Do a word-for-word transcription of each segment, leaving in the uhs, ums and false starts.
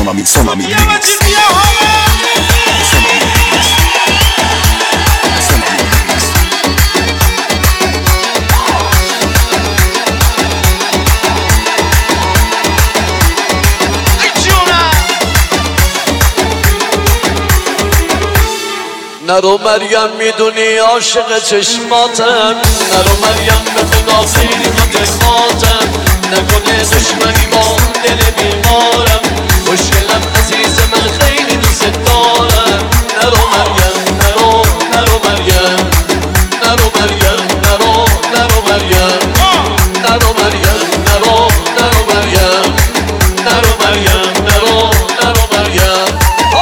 Sonami, Sonami Remix. نرو مریم میدونی عاشق چشماتم، نرو مریم به خدا خیلی متخاطم، نکنه دشمنی با دل بیمارم، مشکلم عزیز من خیلی دوست دارم. نرو مریم نرو نرو مریم نرو مریم نرو نرو مریم نرو مریم نرو نرو مریم نرو مریم نرو نرو مریم.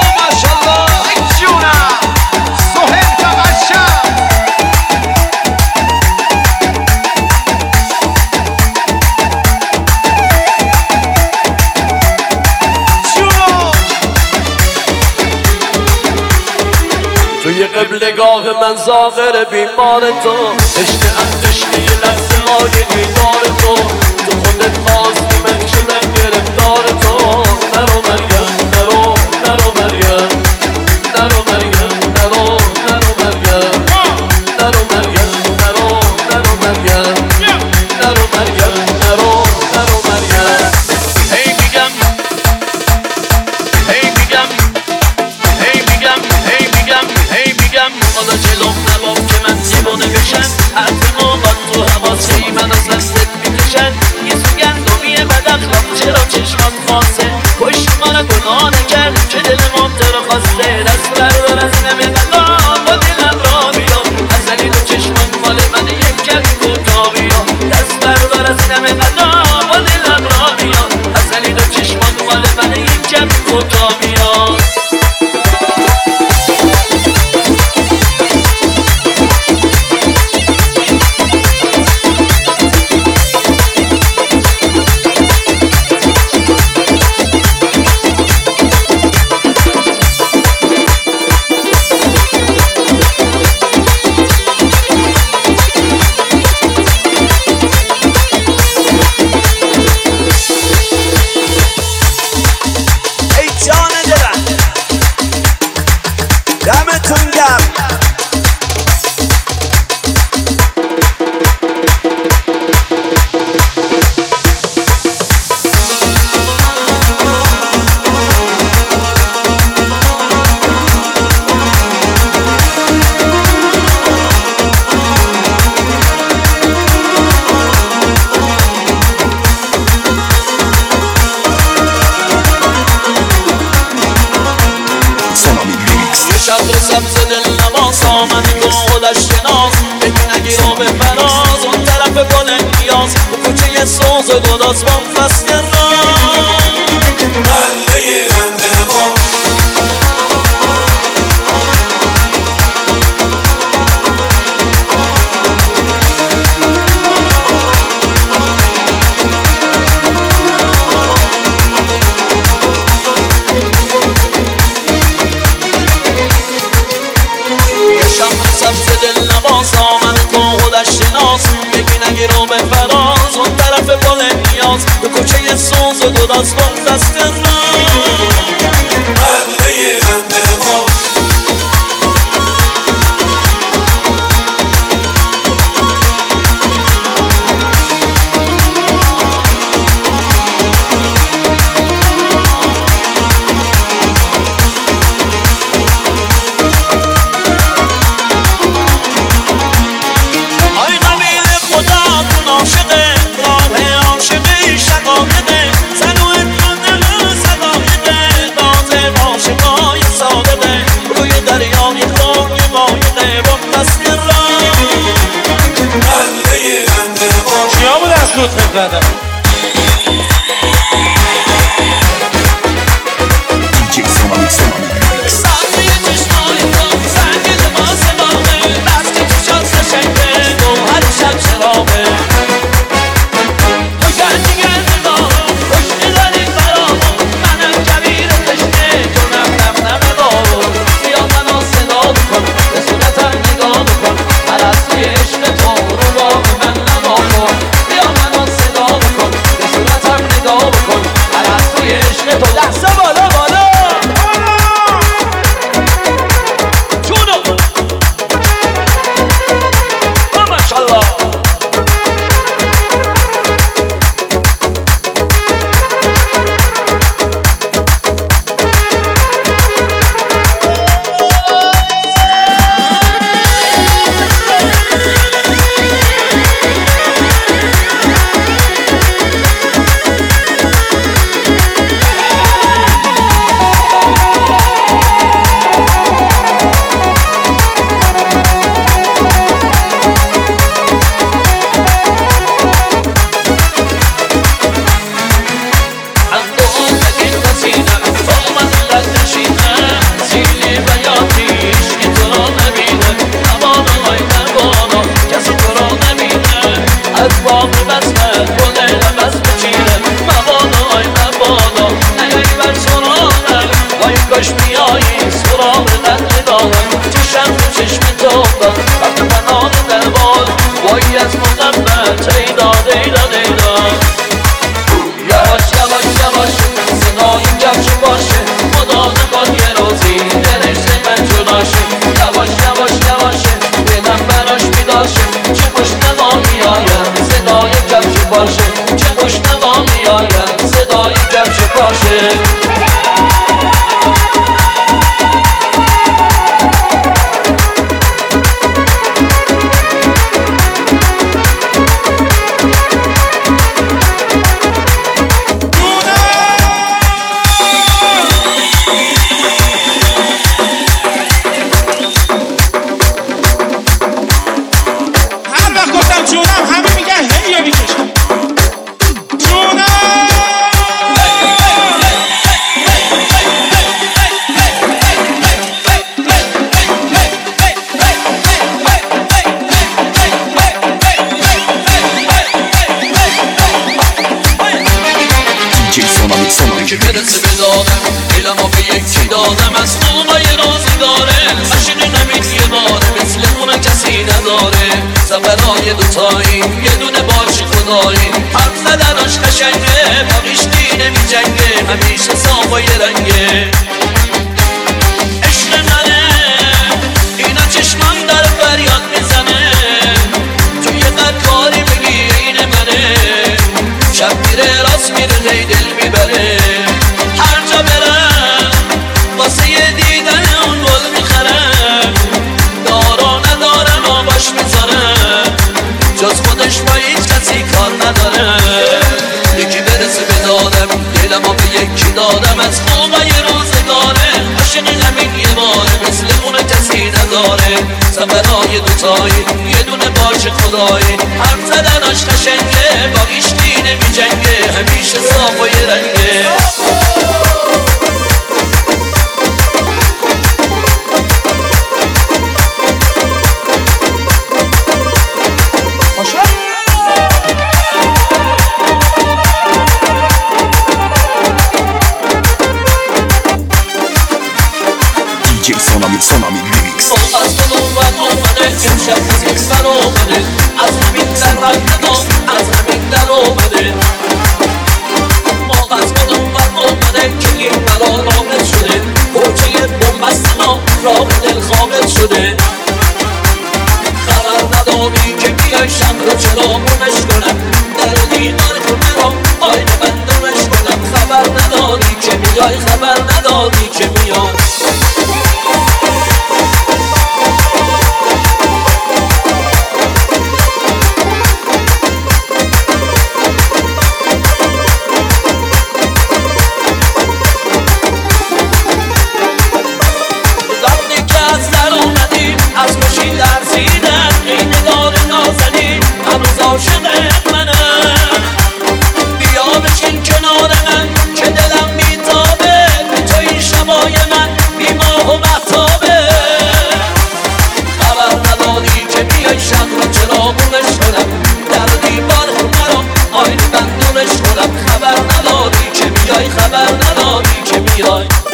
توی قبلگاه من زاغر بیمار تو، عشقم عشق یه لحظه های دیدار تو، تو خودت خواستی من شدم گرفتار تو. نرو مریم نرو نرو مریم نرو مریم نرو نرو مریم نرو مریم نرو نرو مریم نرو مریم نرو نرو مریم. هی میگم هی میگم هی میگم هی میگم هی میگم حالا جلوم نبام که من دیوانه بشن، حرف موقع تو حواسی من از دستت میکشن. یه سوگندونیه بد اخلاق چرا چشمات خاصه، پشت ما گناه نکرد که دل ممتر خواسته. دست بردار از نمی قضا با دلم را بیا، ازلی تو چشمات مال من یک کمی کوتا بیا. دست بردار از نمی قضا با دلم را بیا، ازلی تو چشمات مال من یک کمی کوتا بیا. سبز دل نواز آمدی تو خودش شناس، بگی نگیرو به فراز اون طرف گل نیاز، تو کوچه سوز و گداز با فصل راز مله انتقام. سبز دل نواز آمد تو خودش شناس، بگی نگیرو به فراز اون طرف گل نیاز، تو کوچه سوز و گداز با دست راز مله انتقام. سوت می‌زدم دیجی Sonami, Sonami Remix. ساعتی چشمای تو سنگ لباس باغه، بس که تو شاد سشنگه گوهر شب چراغه. تو گردی گردی دارم خوشی داری برامون، منم کبیر تشنه جونم نم نم بارون. بیا منو صدا بکن به صورتم نگاه بکن، پرستی عشق تو رو با من نما کن. بیا منو صدا بکن به صورتم نگاه بکن، پرستی عشق تو. دست بالا سینم تا من قد نشینم سیلی و یادیش که تو را نبینه نبادا ای نبادا کسی تو را نبینه از باغ بسمت گل عوض بچینه مبادا ای نبادا نیایی بر سرانم وای کاش بیایی سراغ قدر دارم چشم به چشم تو داد وقت پناه دربار وای از محبت ایدا دیدا دیدا یواش یواش یواش صدای کفش باشه خدا نکن یه روزی دلش من جداشه یواش یواش یواشه دلم براش بیداشه چه خوش نوا میآید صدای کفش باشه چه خوش نوا میآید صدای کفش باشه که برسه به دادم دلمو به یکی دادم از خوبای روزگاره عشق نمید یه باره مثل اون کسی نداره سفرهای دوتایی یه دونه باش خدایی حرف زدناش قشنگه با عشقی نمی جنگه همیشه صاف و یه رنگه عشق منه اینا چشمم در فریاد میزنه توی قد کاری بگی این منه شب میره راست میره هی دل میبره هر جا برم واسه دیدن اون گل میخرم دارا ندارم و باش میذارم جز خودش با هیچ کسی کار نداره یکی برسه به دادم دلمو به یکی دادم از خوبای روزگاره عاشق همین یه باره مثل اون کسی نداره سفرهای دوتایی یه دونه باش خدایی حرف زدناش قشنگه با عشقی نمی جنگه همیشه صاف و یه رنگه Sonami, Sonami Remix. از تو نوبت اومده امشب موزیک سر اومده از همین در رنگ دام از همین در اومده ما از تو نوبت اومده که این بلا رامت شده کوچه بومبست ما راه دل خامت شده خبر نداری که بیای شم رو چرا بونش کنم در دیوار خونه را آینه بندونش کنم خبر نداری که بیای خبر نداری که بیای از خوشی لرزیدم ای نگار نازنین هنوز عاشقت منم بیا بشین کنار من که دلم میتابه تو این شبای من بی ماه و مهتابه خبر نداری که بیای شب رو چراغونش کنم در دیوار خونه رو آینه بندونش کنم خبر نداری که بیای خبر نداری که بیای